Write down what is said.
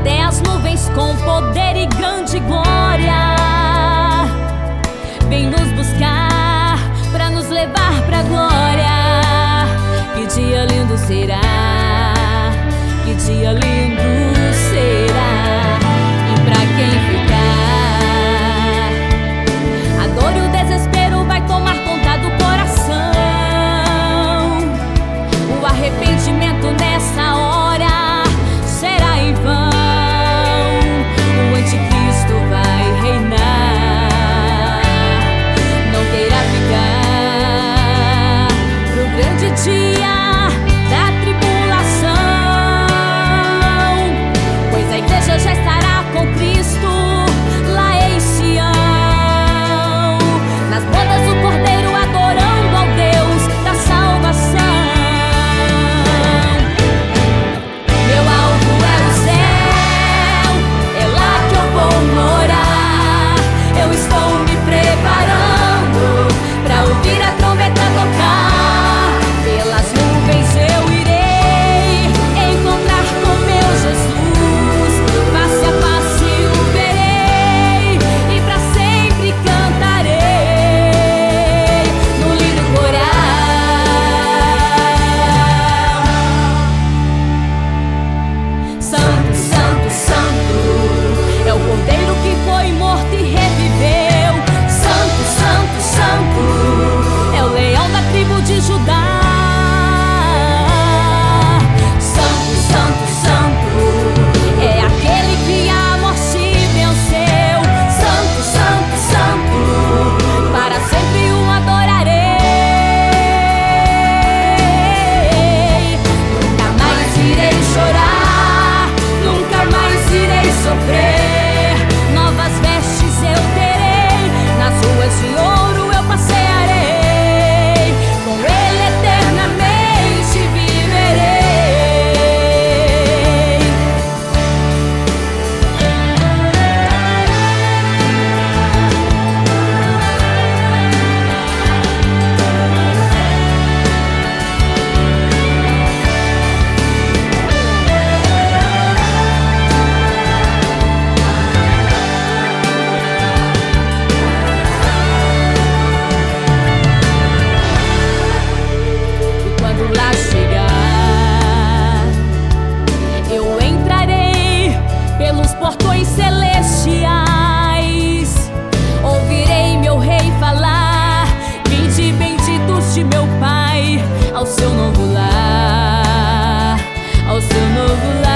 até as nuvens com poder e grande glória. Vem nos buscar pra nos levar pra glória. Que dia lindo será, que dia lindo será. E pra quem ficar, a dor e o desespero vai tomar conta do coração. O arrependimento nessa hora será em vão. O anticristo vai reinar. Não queira ficar pro grande dia da tribulação, pois a igreja já estará com Cristo lá em Sião, nas bodas do Cordeiro, adorando ao Deus da salvação. Meu alvo é o céu, é lá que eu vou morar. Eu estou me preparando pra ouvir a trombeta tocar. Pelas nuvens eu irei encontrar com meu Jesus. Face a face o verei e pra sempre cantarei no lindo coral. Santo, santo, santo é o Cordeiro que foi morto e reviveu. Santo, santo, santo é o leão da tribo de Judá. Santo, santo, santo é aquele que a morte venceu. Santo, santo, santo, para sempre o adorarei. Nunca mais irei chorar, nunca mais irei sofrer. Novas vestes eu terei, nas ruas de ouro eu passearei. Com ele eternamente viverei. E quando lá chegar, eu entrarei pelos portões celestiais. Ouvirei meu rei falar: vinde benditos de meu Pai, ao seu novo lar, ao seu novo lar.